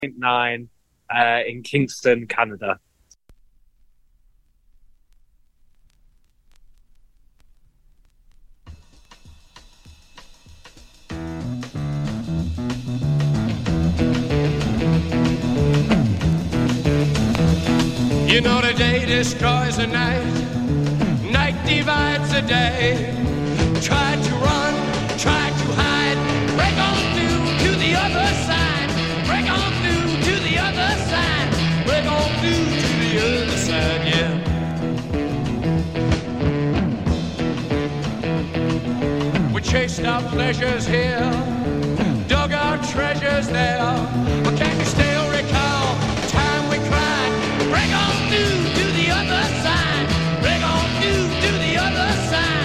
9 in Kingston, Canada. You know the day destroys the night, night divides the day. Try to run, try to hide, break on through to the other side, break on through to the other side, break on through to the other side, yeah. We chased our pleasures here, dug our treasures there, but can you still recall the time we cried? Break on through to the other side, break on through to the other side.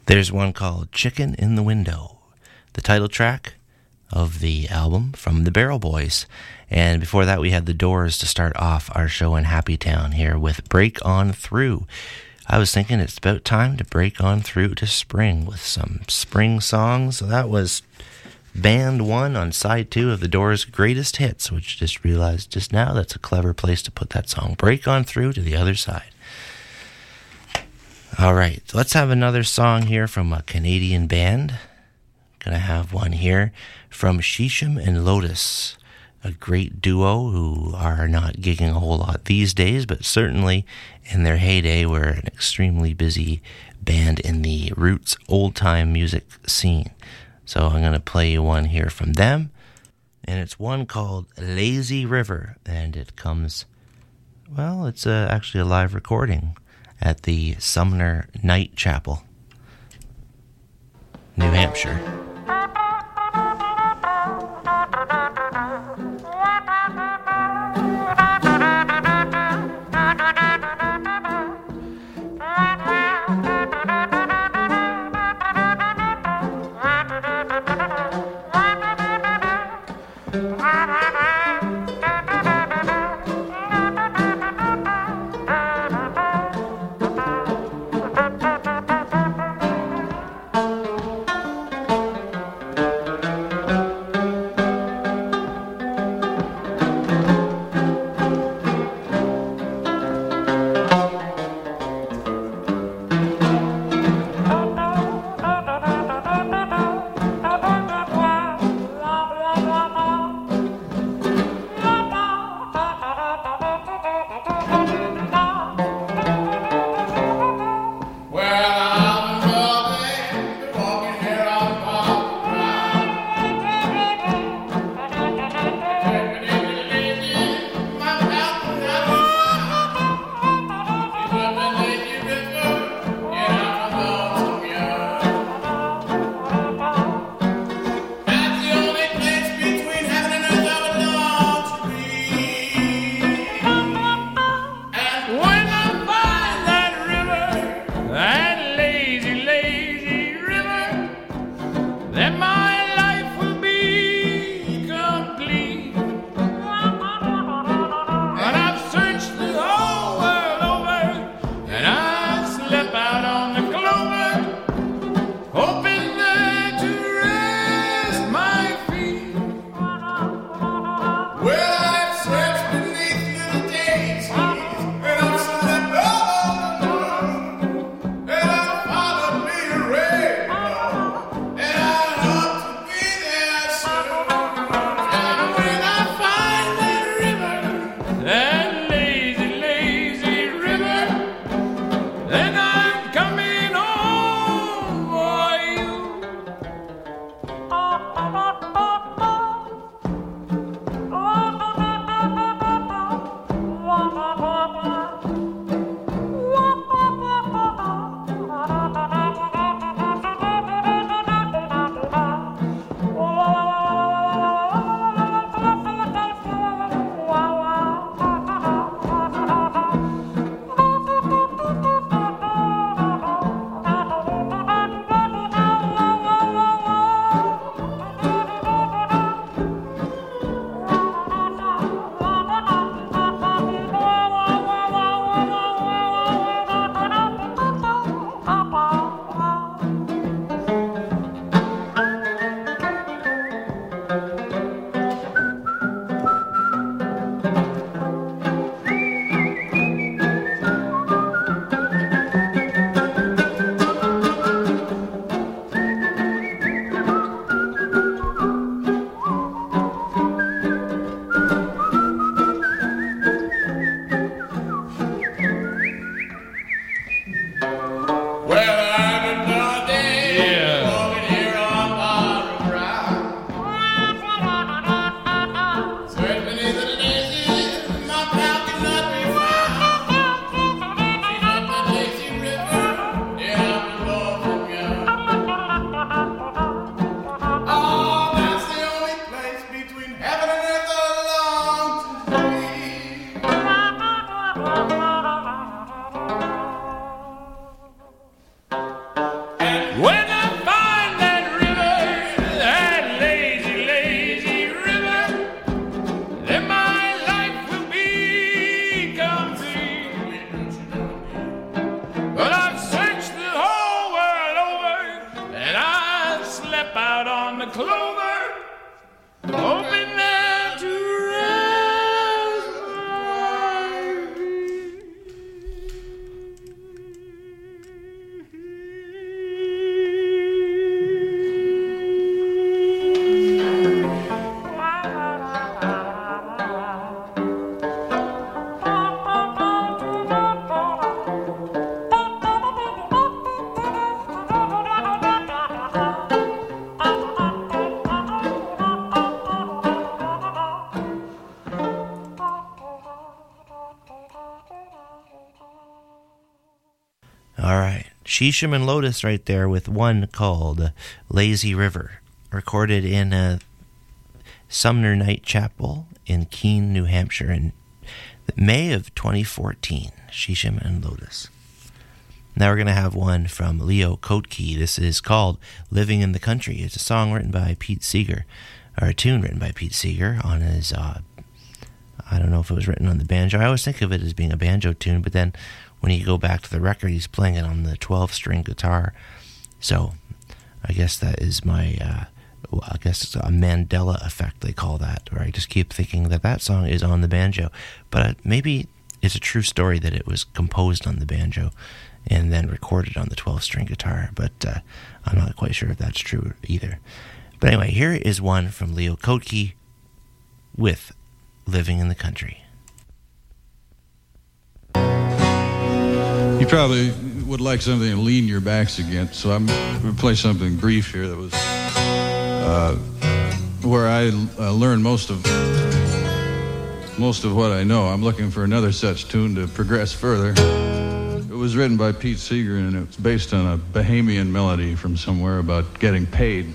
There's one called Chicken in the Window, the title track of the album from the Barrel Boys. And before that, we had the Doors to start off our show in Happy Town here with Break On Through. I was thinking it's about time to break on through to spring with some spring songs. So that was Band 1 on side 2 of the Doors' Greatest Hits, which just realized just now that's a clever place to put that song. Break on through to the other side. All right, let's have another song here from a Canadian band. Gonna have one here from Shisham and Lotus, a great duo who are not gigging a whole lot these days, but certainly in their heyday were an extremely busy band in the roots old-time music scene. So I'm gonna play you one here from them, and it's one called Lazy River, and it comes, well, it's actually a live recording at the Sumner Night Chapel, New Hampshire. All right. Shisham and Lotus right there with one called Lazy River, recorded in Sumner Night Chapel in Keene, New Hampshire in May of 2014. Shisham and Lotus. Now we're going to have one from Leo Kottke. This is called Living in the Country. It's a song written by Pete Seeger, or a tune written by Pete Seeger on his, I don't know if it was written on the banjo. I always think of it as being a banjo tune, but then when you go back to the record, he's playing it on the 12-string guitar. So I guess that is my, I guess it's a Mandela effect, they call that, where I just keep thinking that song is on the banjo. But maybe it's a true story that it was composed on the banjo and then recorded on the 12-string guitar, but I'm not quite sure if that's true either. But anyway, here is one from Leo Kottke with Living in the Country. You probably would like something to lean your backs against, so I'm going to play something brief here that was where I learned most of what I know. I'm looking for another such tune to progress further. It was written by Pete Seeger, and it's based on a Bahamian melody from somewhere about getting paid.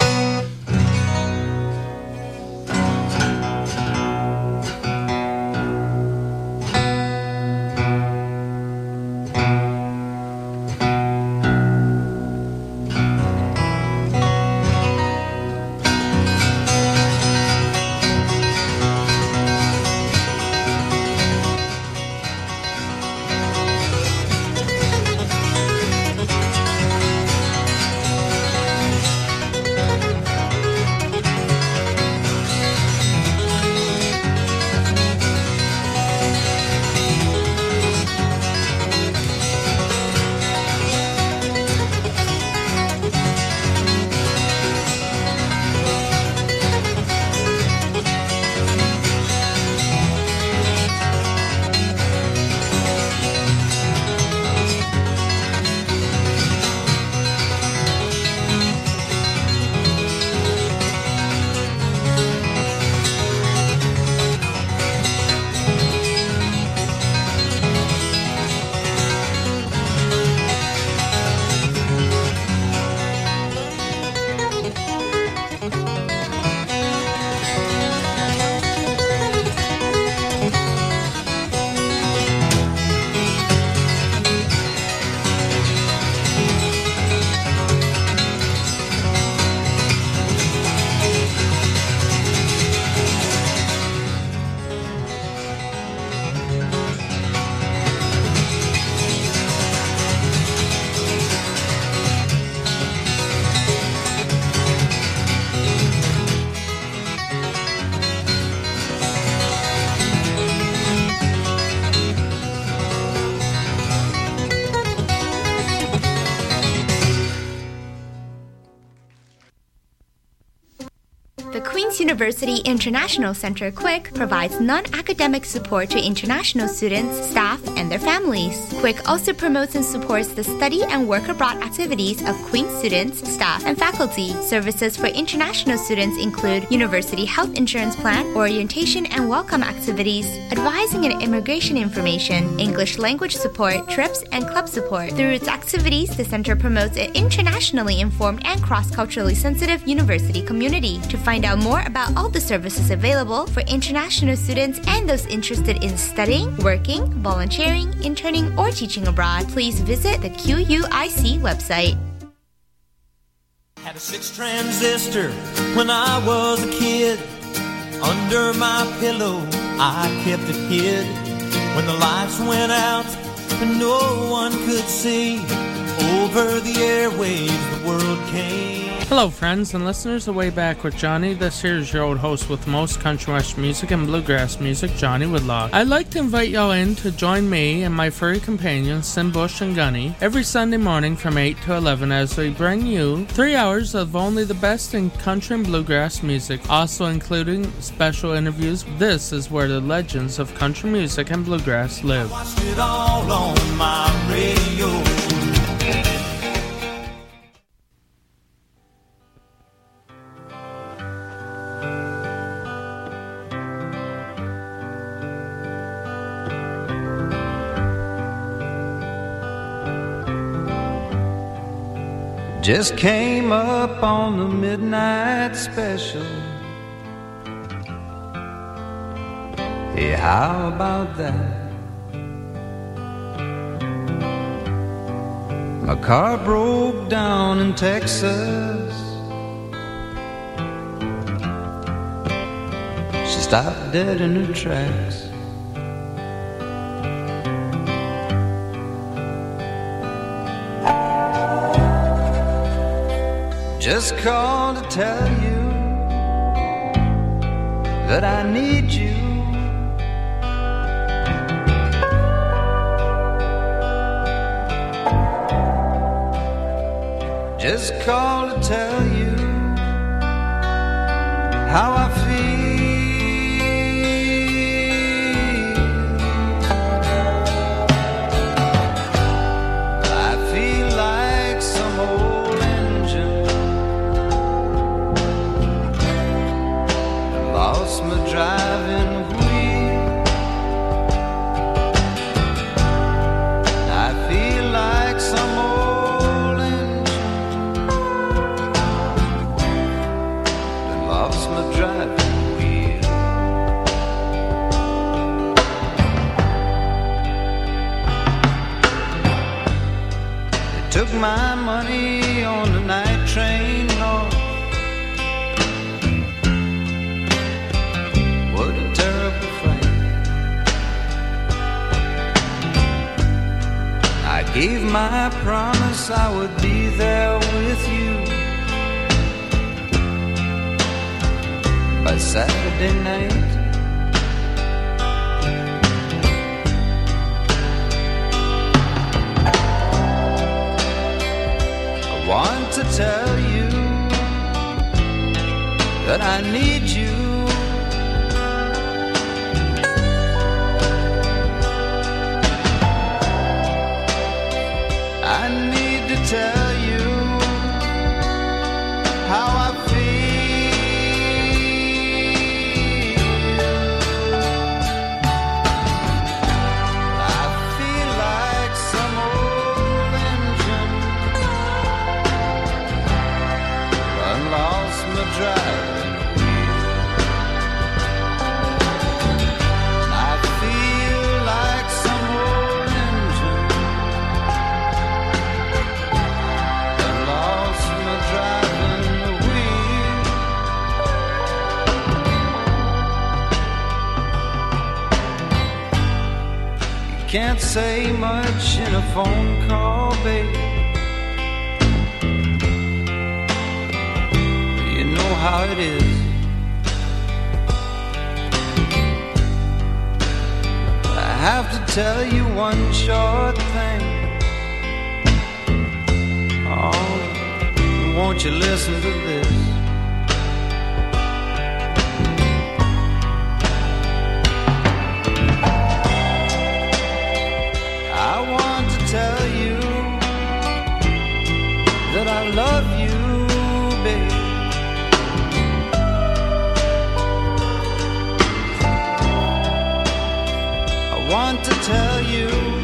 University International Center QUIC provides non-academic support to international students, staff, and their families. QUIC also promotes and supports the study and work abroad activities of Queen's students, staff, and faculty. Services for international students include university health insurance plan, orientation and welcome activities, advising and immigration information, English language support, trips, and club support. Through its activities, the center promotes an internationally informed and cross-culturally sensitive university community. To find out more about all the services available for international students and those interested in studying, working, volunteering, interning, or teaching abroad, please visit the QUIC website. Had a 6 transistor when I was a kid. Under my pillow, I kept it hid. When the lights went out and no one could see, over the airwaves the world came. Hello friends and listeners of Way Back with Johnny. This here is your old host with the most country western music and bluegrass music, Johnny Woodlock. I'd like to invite y'all in to join me and my furry companions, Sim Bush and Gunny, every Sunday morning from 8 to 11 as we bring you 3 hours of only the best in country and bluegrass music, also including special interviews. This is where the legends of country music and bluegrass live. I watched it all on my radio. just came up on the midnight special. Hey, how about that? My car broke down in Texas. She stopped dead in her tracks. Just called to tell you that I need you. Just called to tell you how I feel. I feel like some old engine lost my driving wheel. I feel like some old engine that lost my driving wheel. They took my money on the night train north. What a terrible fight. I gave my promise I would be there with you by Saturday night. I want to tell you that I need you. I need to tell you how I feel. I feel like some old engine done lost my driving wheel. I feel like some old engine done lost my driving wheel. You can't say much in a phone call, baby. You know how it is. I have to tell you one short thing. Oh, won't you listen to this? I want to tell you that I love you, babe. I want to tell you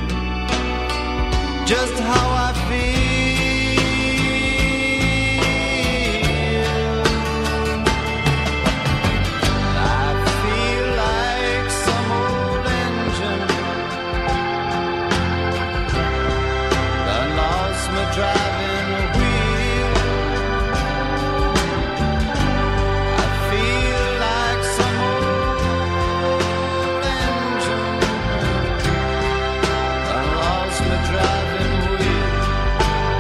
just how I feel. I feel like some old engine that lost my driving wheel. I feel like some old engine that lost my driving wheel.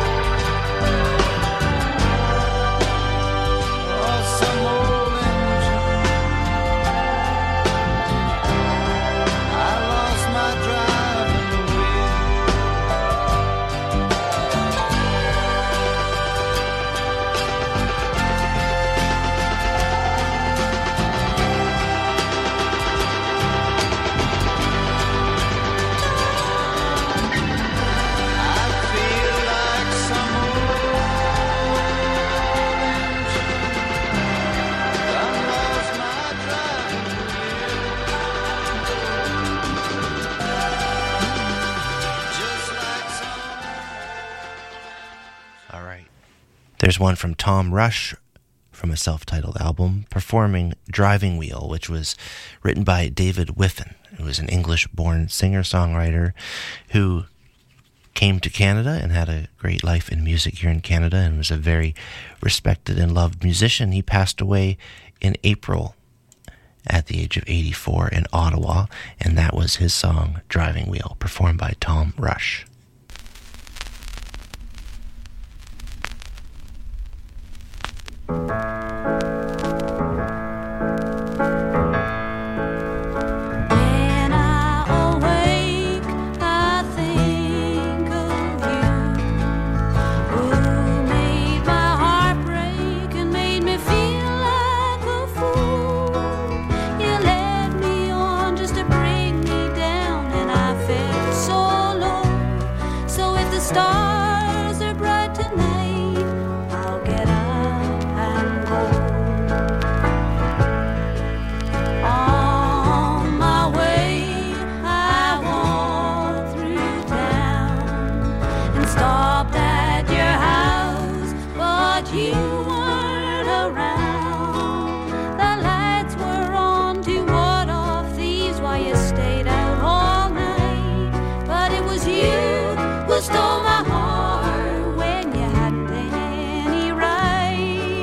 There's one from Tom Rush from a self-titled album, performing Driving Wheel, which was written by David Whiffen, who was an English-born singer-songwriter who came to Canada and had a great life in music here in Canada and was a very respected and loved musician. He passed away in April at the age of 84 in Ottawa, and that was his song Driving Wheel, performed by Tom Rush. Stars are bright tonight, I'll get up and go. On my way, I walked through town and stopped at your house, but you weren't around. The lights were on to ward off thieves while you stayed out all night, but it was you who stole my heart when you hadn't any right.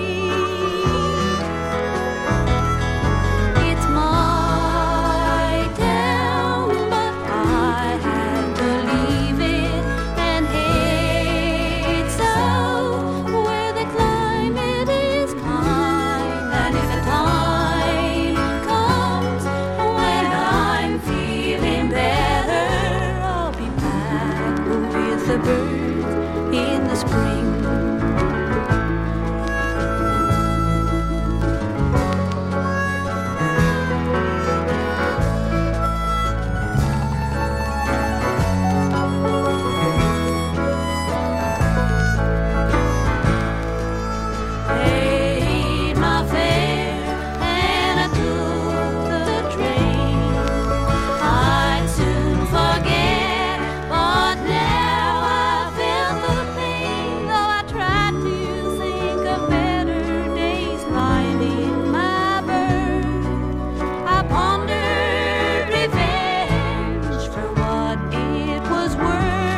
It's my town, but I had to leave it and head south where the climate is kind. And if the time comes when I'm feeling better, I'll be back with the birds in the spring. Paid my fare and I took the train. I'd soon forget, but now I feel the pain. Though I tried to think of better days lying in my berth, I pondered revenge for what it was worth.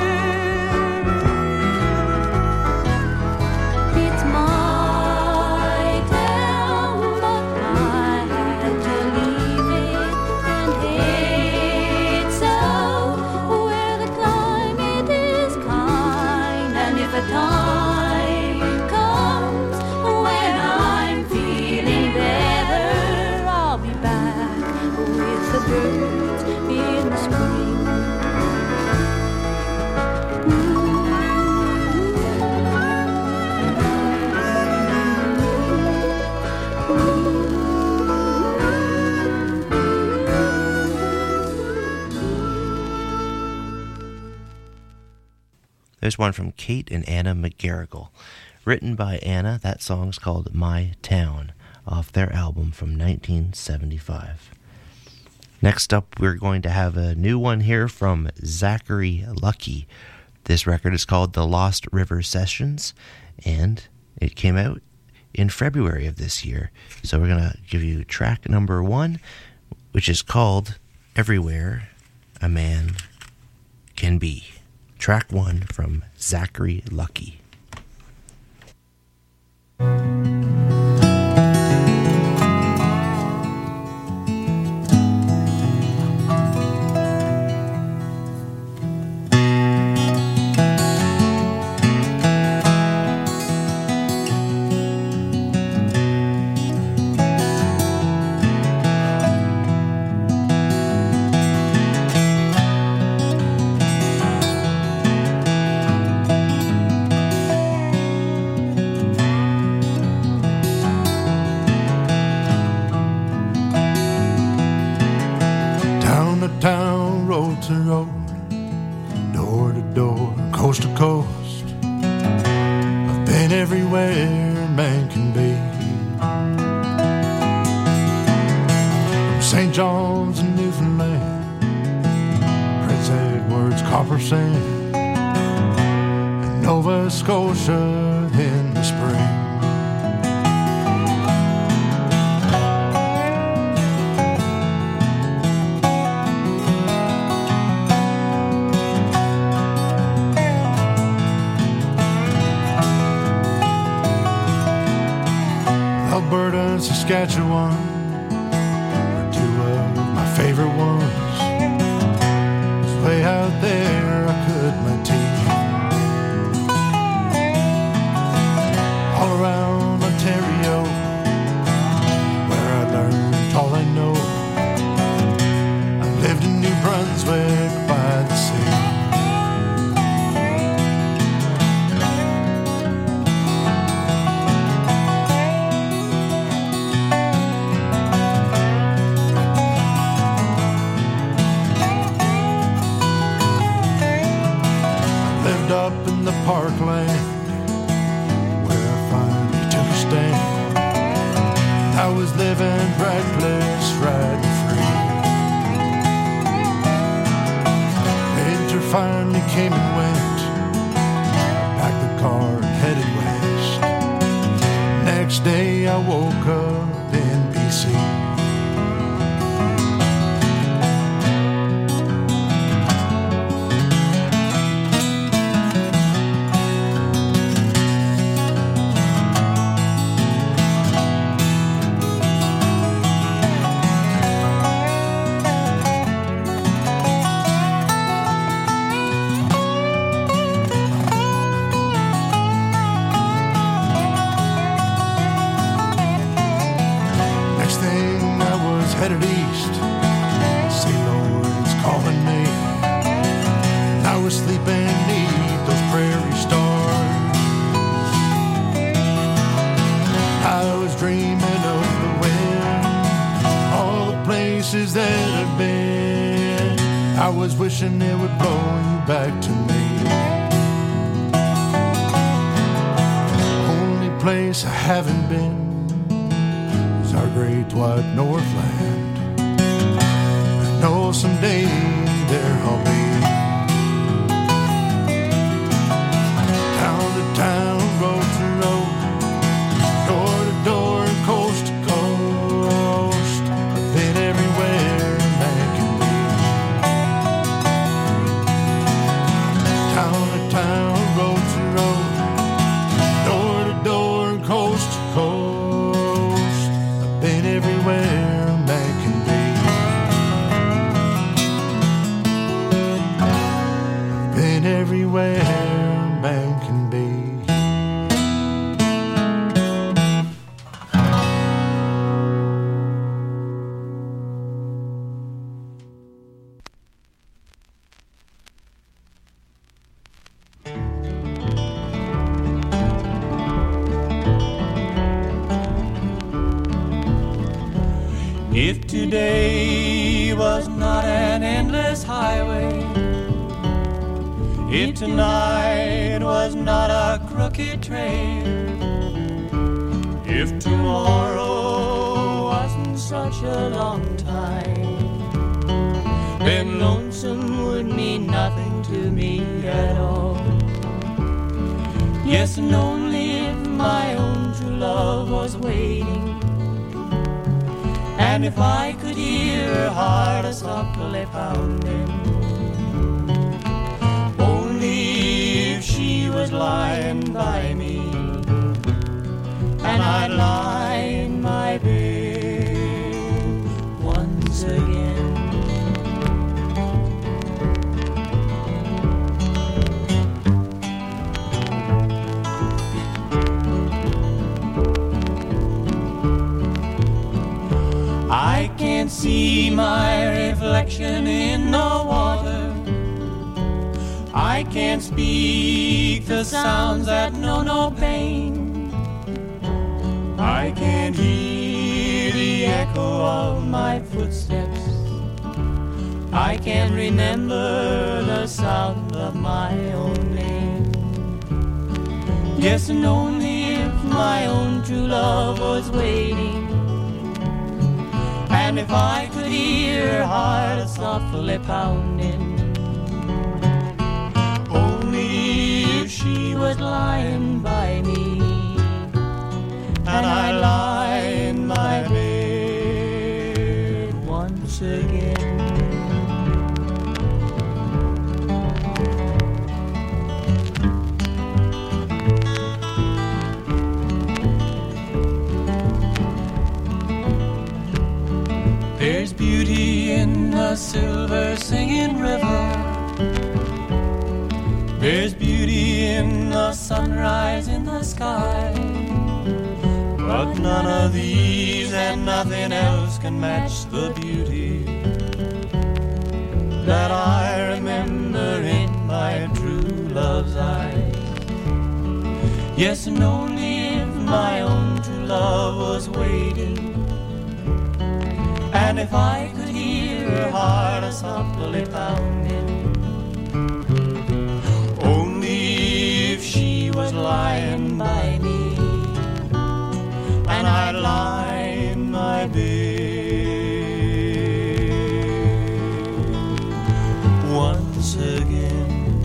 It's my town, but I had to leave it and head south where the climate is kind. And if a time comes when I'm feeling better, I'll be back with the birds in the spring. There's one from Kate and Anna McGarrigle, written by Anna. That song's called My Town, off their album from 1975. Next up, we're going to have a new one here from Zachary Lucky. This record is called The Lost River Sessions, and it came out in February of this year. So we're going to give you track number 1, which is called Everywhere a Man Can Be. Track 1 from Zachary Lucky. Town, road to road, door to door, coast to coast. I've been everywhere man can be. From St. John's in Newfoundland, Prince Edward's Copper Sand, and Nova Scotia in the spring. Alberta and Saskatchewan are two of my favorite ones. It's way out there I cut my teeth. All around Ontario, where I learned all I know. I lived in New Brunswick by the sea. Up in the parkland where I finally took a stand. I was living reckless, riding free. Winter finally came and went. I packed the car and headed west. Next day I woke up in BC. Headed east, St. Lawrence calling me. I was sleeping neath those prairie stars. I was dreaming of the wind, all the places that I've been. I was wishing it would blow you back to me. Only place I haven't been is our great white Northland. I know someday there I'll be. Town to town, road to road, door to door, and coast to coast. I've been everywhere man can be. Town to town, road to road, door to door, and coast to coast. I've been everywhere man can be. Everywhere man can be. If today was not an endless highway, if tonight was not a crooked trail, if tomorrow wasn't such a long time, then lonesome would mean nothing to me at all. Yes, and only if my own true love was waiting, and if I could hear her heart softly pounding, if she was lying by me, and I'd lie in my bed once again. I can't see my reflection in the water, I can't speak the sounds that know no pain, I can't hear the echo of my footsteps, I can't remember the sound of my own name. Yes, and only if my own true love was waiting, and if I could hear her heart softly pounding, only if she was lying by me, silver singing river. There's beauty in the sunrise in the sky, but none of these and nothing else can match the beauty that I remember in my true love's eyes. Yes, and only if my own true love was waiting, and if I could hear her heart a softly pounding, only if she was lying by me, and I'd lie in my bed once again.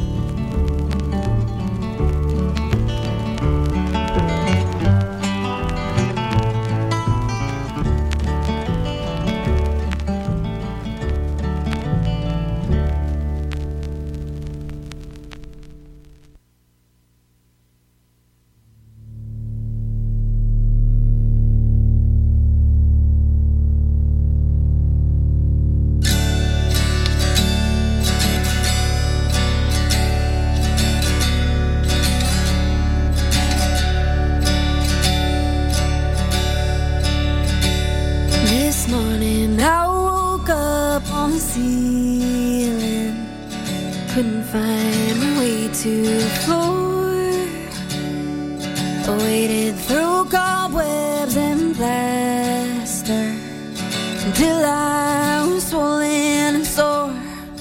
Couldn't find my way to the floor. I waded through cobwebs and plaster until I was swollen and sore.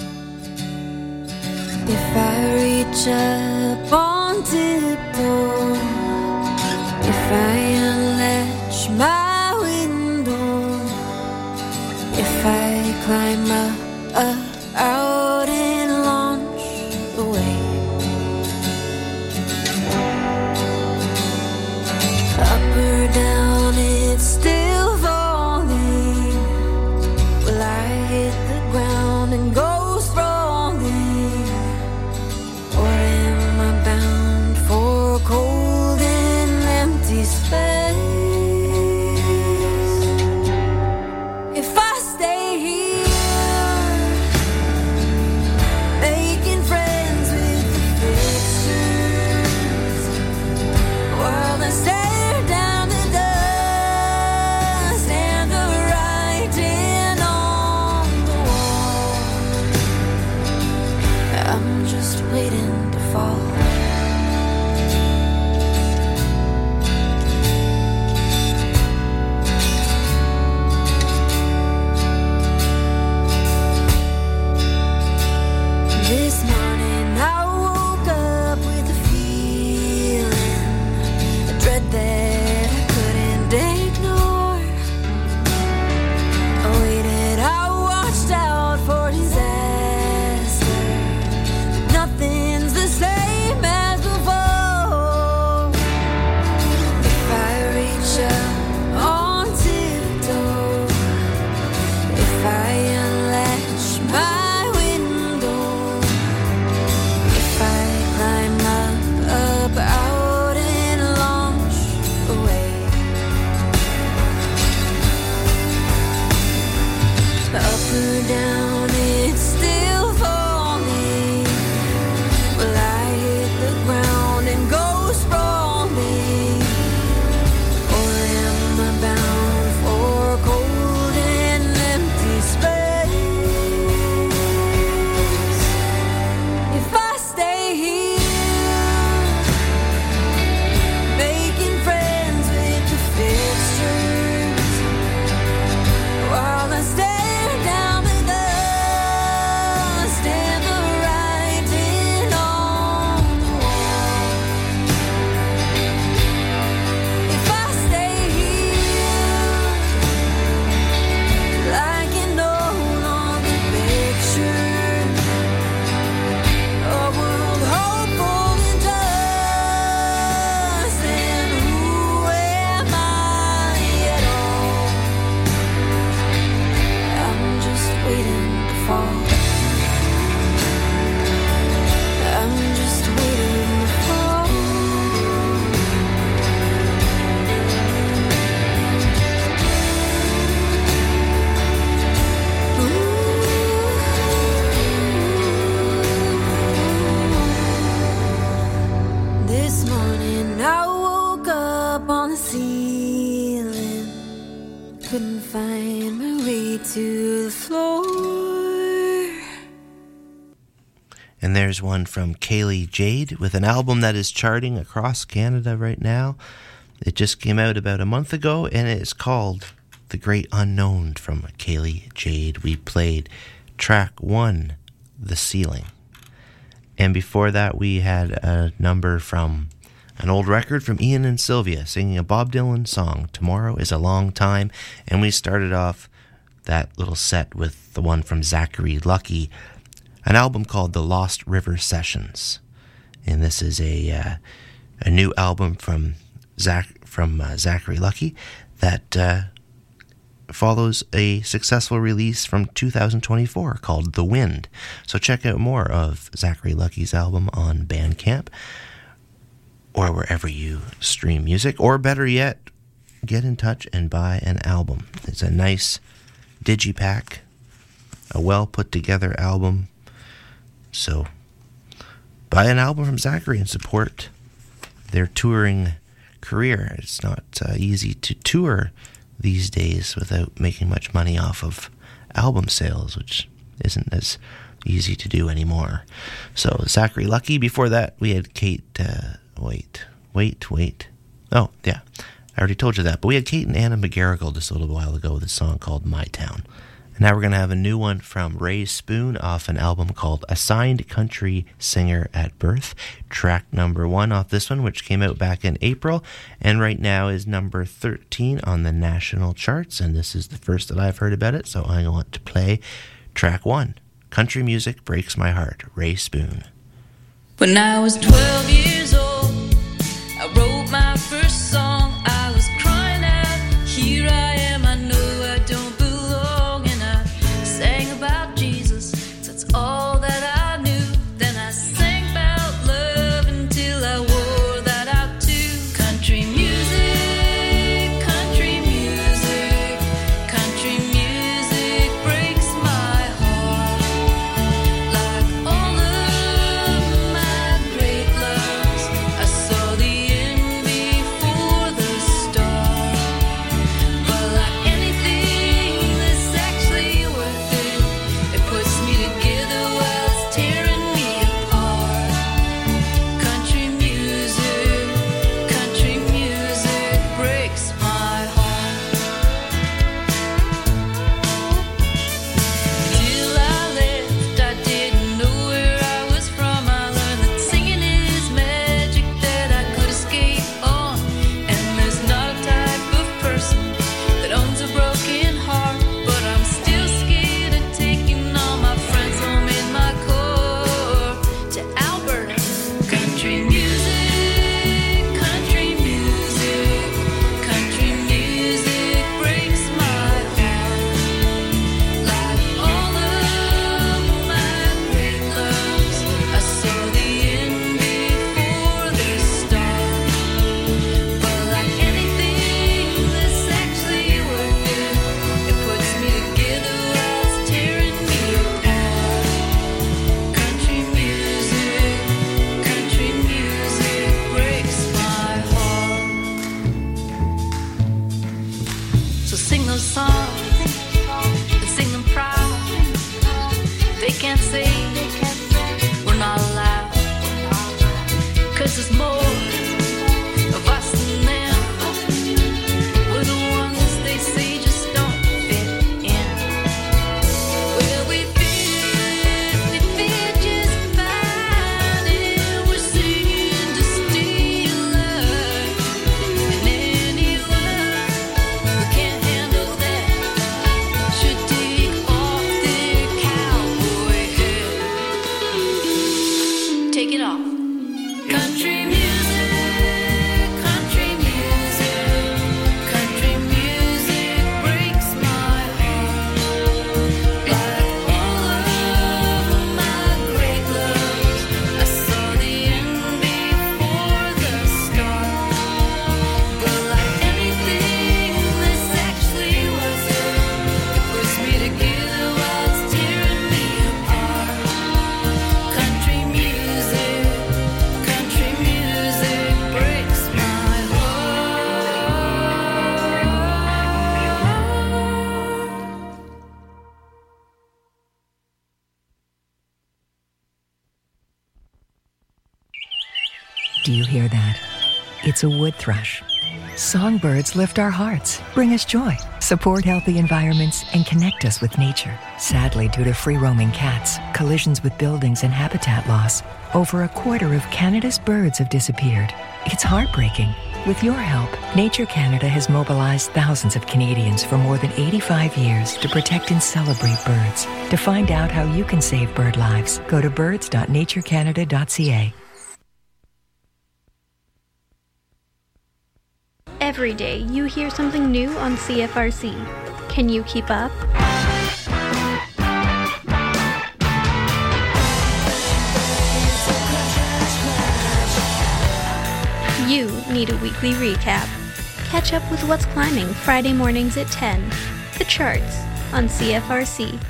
If I reach up on tiptoe, if I unlatch my window, if I climb up out and launch away, up or down, it's still falling. Will I hit the ground and go sprawling, or am I bound for cold and empty space? If I stay here, making friends with the fixtures, while they stare down the dust and the writing on the wall, I'm just waiting to fall. This morning I woke up with a feeling, a dread that I couldn't ignore. I waited, I watched out for disaster. Nothing's the same And there's one from Kaylee Jade with an album that is charting across Canada right now. It just came out about a month ago, and it's called The Great Unknown from Kaylee Jade. We played track 1, The Ceiling. And before that, we had a number from an old record from Ian and Sylvia singing a Bob Dylan song, Tomorrow is a Long Time. And we started off that little set with the one from Zachary Lucky, an album called The Lost River Sessions. And this is a new album from Zachary Lucky that follows a successful release from 2024 called The Wind. So check out more of Zachary Lucky's album on Bandcamp or wherever you stream music, or better yet, get in touch and buy an album. It's a nice digipack, a well put together album. So buy an album from Zachary and support their touring career. It's not easy to tour these days without making much money off of album sales, which isn't as easy to do anymore. So Zachary Lucky. Before that, we had Kate. Wait. Oh, yeah. I already told you that. But we had Kate and Anna McGarrigle just a little while ago with a song called My Town. And now we're going to have a new one from Ray Spoon off an album called Assigned Country Singer at Birth. Track number 1 off this one, which came out back in April, and right now is number 13 on the national charts. And this is the first that I've heard about it, so I want to play track 1. Country Music Breaks My Heart, Ray Spoon. When I was 12 years old, I wrote my first song. I was crying out, here I am, I know I don't belong. And I sang about Jesus, 'cause that's all that I knew. Then I sang about love until I wore that out too. Country music, country music, country music breaks my heart. Like all of my great loves, I saw the end Do you hear that? It's a wood thrush. Songbirds lift our hearts, bring us joy, support healthy environments, and connect us with nature. Sadly, due to free-roaming cats, collisions with buildings, and habitat loss, over a quarter of Canada's birds have disappeared. It's heartbreaking. With your help, Nature Canada has mobilized thousands of Canadians for more than 85 years to protect and celebrate birds. To find out how you can save bird lives, go to birds.naturecanada.ca. Every day, you hear something new on CFRC. Can you keep up? You need a weekly recap. Catch up with what's climbing Friday mornings at 10. The Charts on CFRC.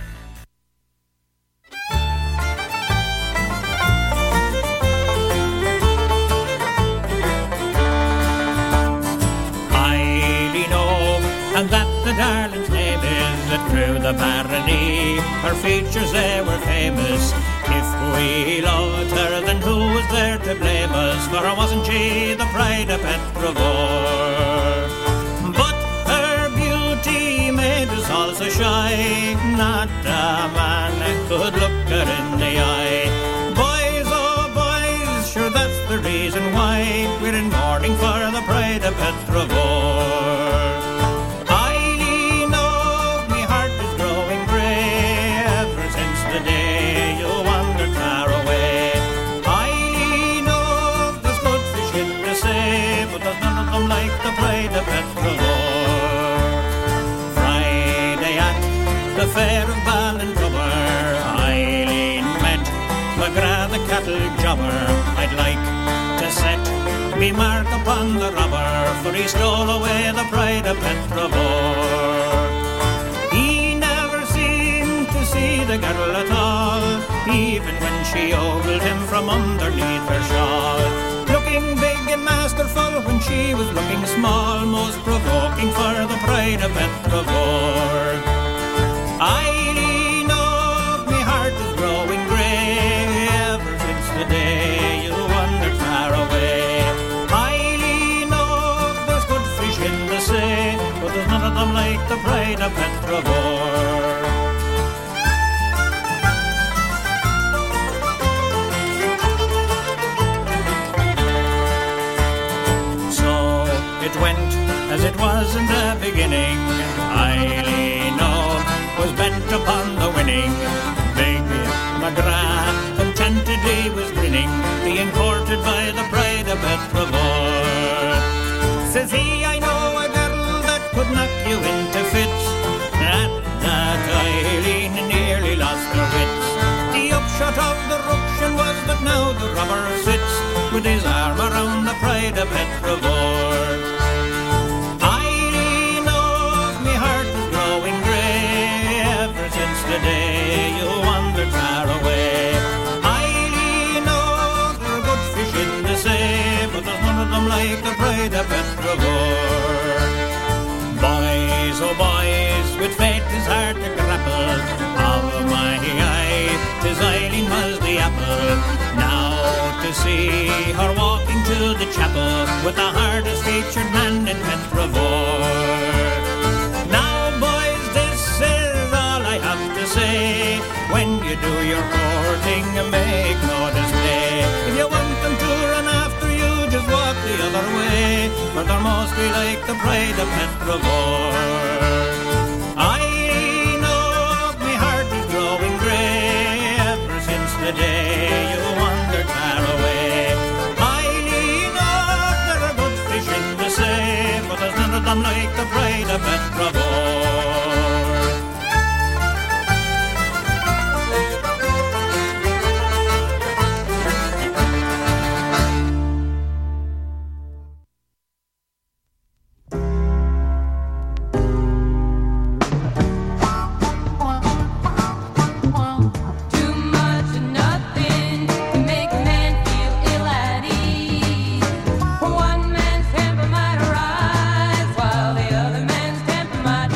And that the darling's name is that through the barony her features they were famous. If we loved her, then who was there to blame us? For wasn't she the pride of Petrivore? But her beauty made us all so shy, not a man could look her in the eye. Boys, oh boys, sure that's the reason why we're in mourning for the pride of Petrivore. Like the pride of Petrivore. Friday at the fair of Ballintubber, Eileen met McGrath the cattle jobber. I'd like to set me mark upon the robber, for he stole away the pride of Petrivore. He never seemed to see the girl at all, even when she ogled him from underneath her shawl. Looking big and masterful when she was looking small, most provoking for the pride of Petrivore. Eileen, oh, me heart is growing grey ever since the day you wandered far away. Eileen, oh, there's good fish in the sea, but there's none of them like the pride of Petrivore. It went as it was in the beginning. Eileen was bent upon the winning. Big McGrath contentedly was grinning, being courted by the pride of Petrivore. Says he, I know a girl that could knock you into fits. At that Eileen nearly lost her wits. The upshot of the ruction was that now the robber sits with his arm around the pride of Petrivore. Eileen, oh, me heart is growing grey ever since the day you wandered far away. Eileen, oh, there are good fish in the sea, but there's none of them like the pride of Petrivore. Boys, oh boys, with fate is hard to grapple. Of my eye, 'tis Eileen was the apple. Now to see her walking to the chapel with the hardest featured man in Petrivore. Now boys, this is all I have to say. When you do your courting, make no display. If you want them to run after you, just walk the other way, for they're mostly like the pride of Petrivore. I know me heart is growing grey ever since the day you wandered far away. I know there are good fish in the sea, but there's none of them like the pride of Petrivore. One man's temper might rise while the other man's temper might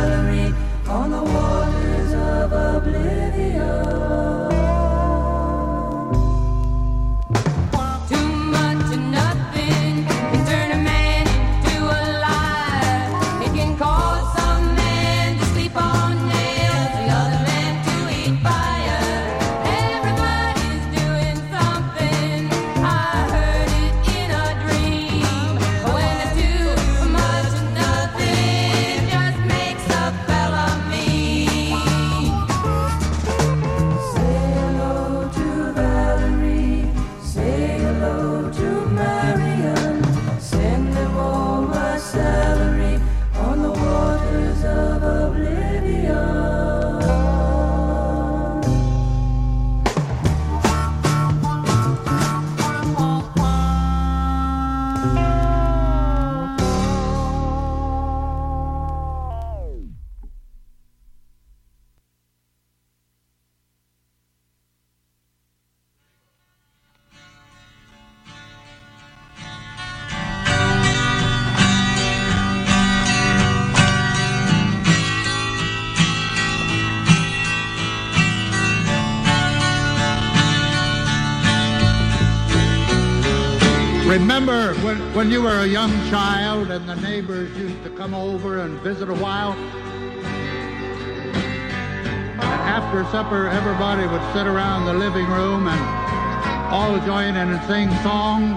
Valerie on the waters of oblivion. Remember when you were a young child and the neighbors used to come over and visit a while? And after supper, everybody would sit around the living room and all join in and sing songs.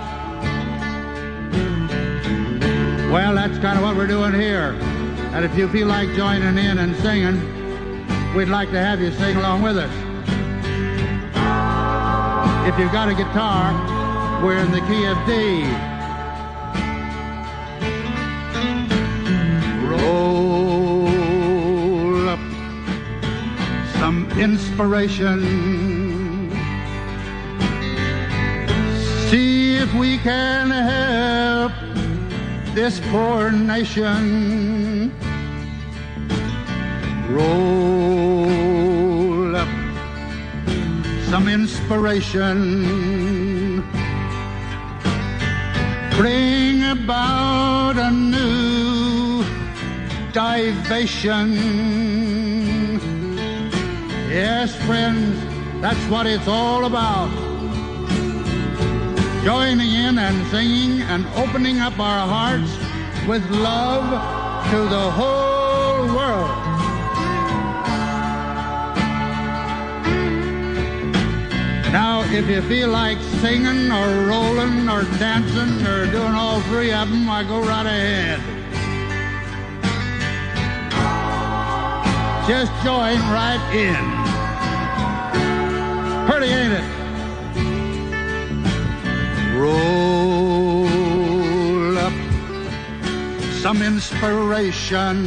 Well, that's kind of what we're doing here. And if you feel like joining in and singing, we'd like to have you sing along with us. If you've got a guitar, we're in the key of D. Roll up some inspiration. See if we can help this poor nation. Roll up some inspiration. Bring about a new diversion. Yes, friends, that's what it's all about. Joining in and singing and opening up our hearts with love to the whole world. Now, if you feel like singing or rolling or dancing or doing all three of them, I go right ahead. Just join right in. Pretty, ain't it? Roll up some inspiration.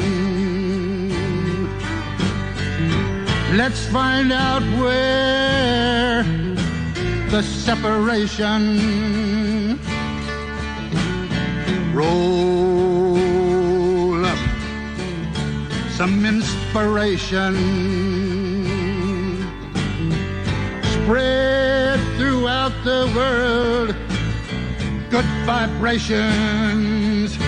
Let's find out where the separation. Roll up some inspiration. Spread throughout the world good vibrations.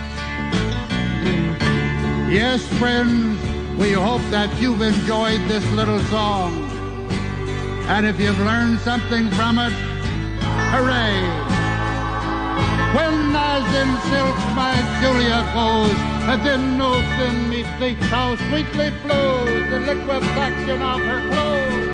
Yes, friends, we hope that you've enjoyed this little song. And if you've learned something from it, hooray! When as in silk my Julia goes, and then no sin methinks how sweetly flows the liquefaction of her clothes.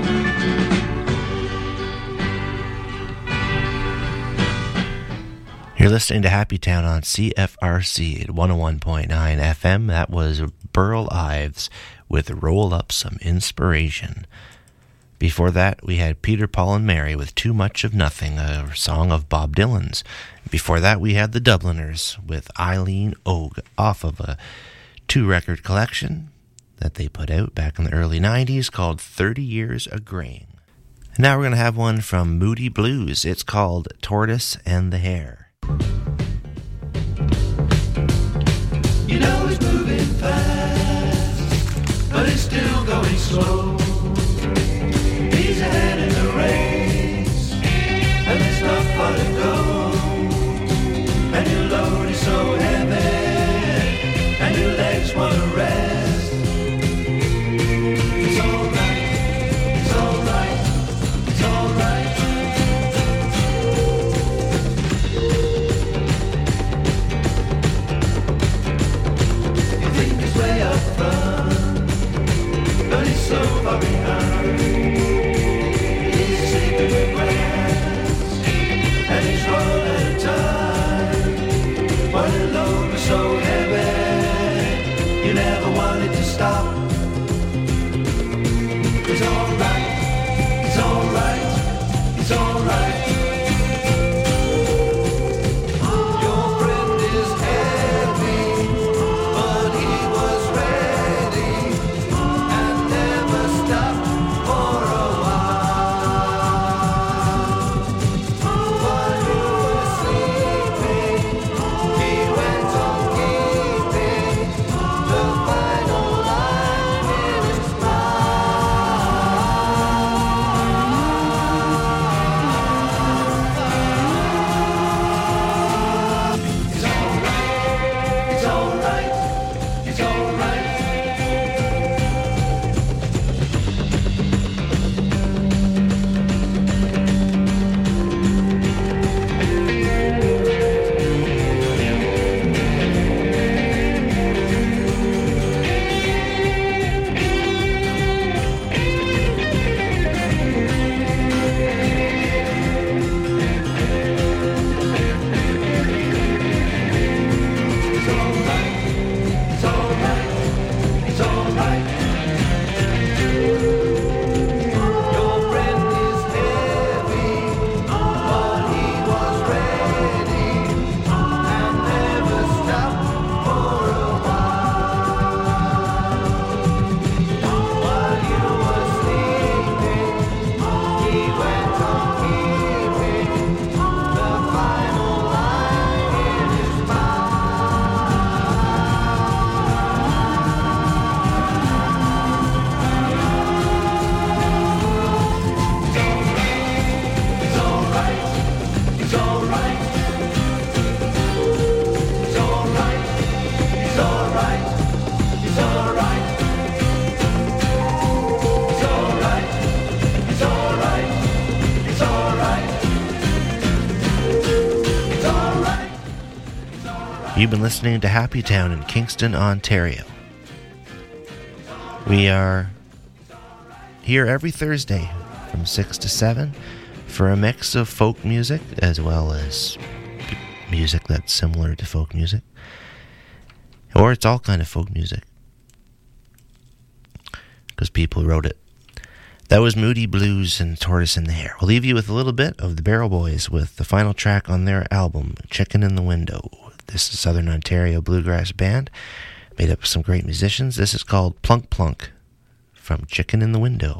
You're listening to Happy Town on CFRC at 101.9 FM. That was Burl Ives with Roll Up Some Inspiration. Before that, we had Peter, Paul, and Mary with Too Much of Nothing, a song of Bob Dylan's. Before that, we had the Dubliners with Eileen Ogue off of a 2-record collection that they put out back in the early 90s called 30 Years a Graying. And now we're going to have one from Moody Blues. It's called Tortoise and the Hare. You know it's moving fast, but it's still going slow. He's ahead in the race, and there's not far to go. And your load is so heavy, and your legs want to rest. never wanted to stop. It's alright, it's alright, it's alright. Your friend is heavy, but he was ready and never stopped for a while. While you were sleeping, he went on keeping the final line in his It's alright, it's alright. It's alright. Your friend is heavy, but he was ready and never stopped for a while. While you were sleeping, he went on keeping the final line in his It's alright, it's alright. It's alright, it's alright, it's alright. It's alright, it's alright, it's alright. It's alright. You've been listening to Happy Town in Kingston, Ontario. We are here every Thursday from 6 to 7 for a mix of folk music as well as music that's similar to folk music. Or it's all kind of folk music, because people wrote it. That was Moody Blues and Tortoise in the Hare. We'll leave you with a little bit of the Barrel Boys with the final track on their album, Chicken in the Window. This is Southern Ontario Bluegrass Band, made up of some great musicians. This is called Plunk Plunk from Chicken in the Window.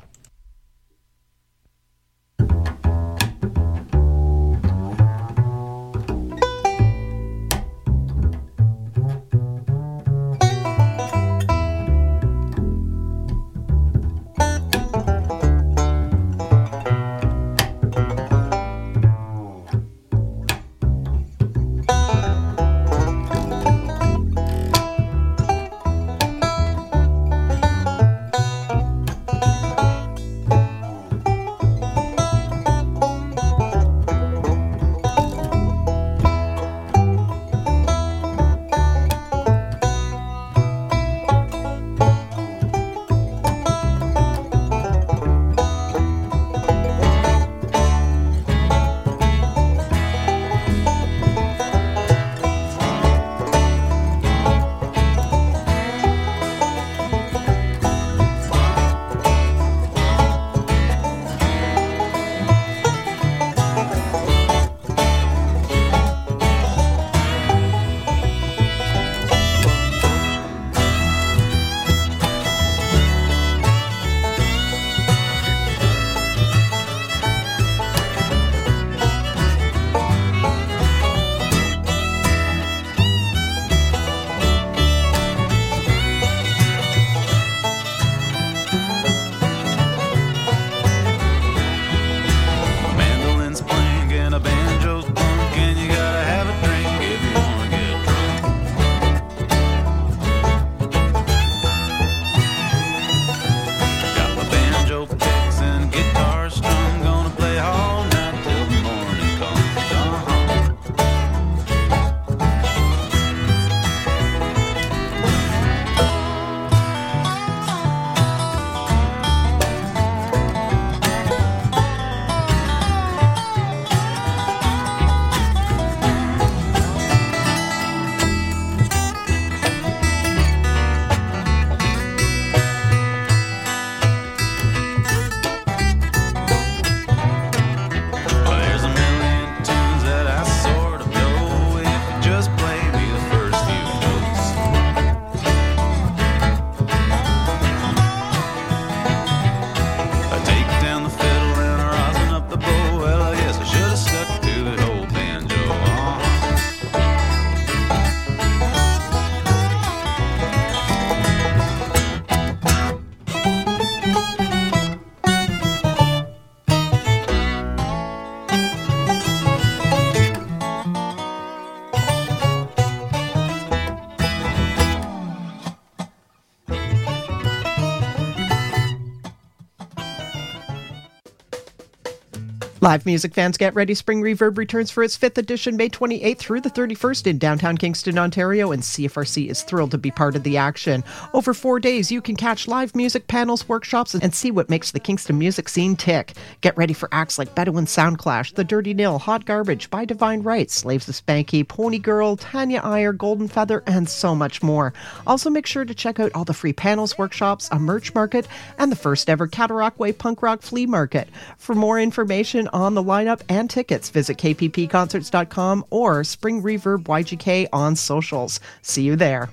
Live music fans, get ready. Spring Reverb returns for its 5th edition May 28th through the 31st in downtown Kingston, Ontario, and CFRC is thrilled to be part of the action. Over 4 days, you can catch live music, panels, workshops, and see what makes the Kingston music scene tick. Get ready for acts like Bedouin Soundclash, The Dirty Nil, Hot Garbage, By Divine Right, Slaves of Spanky, Pony Girl, Tanya Iyer, Golden Feather, and so much more. Also, make sure to check out all the free panels, workshops, a merch market, and the first ever Cataract Way Punk Rock Flea Market. For more information on the lineup and tickets, visit kppconcerts.com or Spring Reverb YGK on socials. See you there.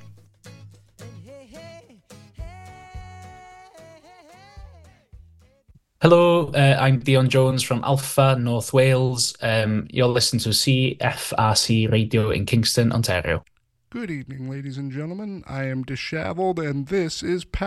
Hello, I'm Dion Jones from Alpha, North Wales. You're listening to CFRC Radio in Kingston, Ontario. Good evening, ladies and gentlemen. I am Disheveled, and this is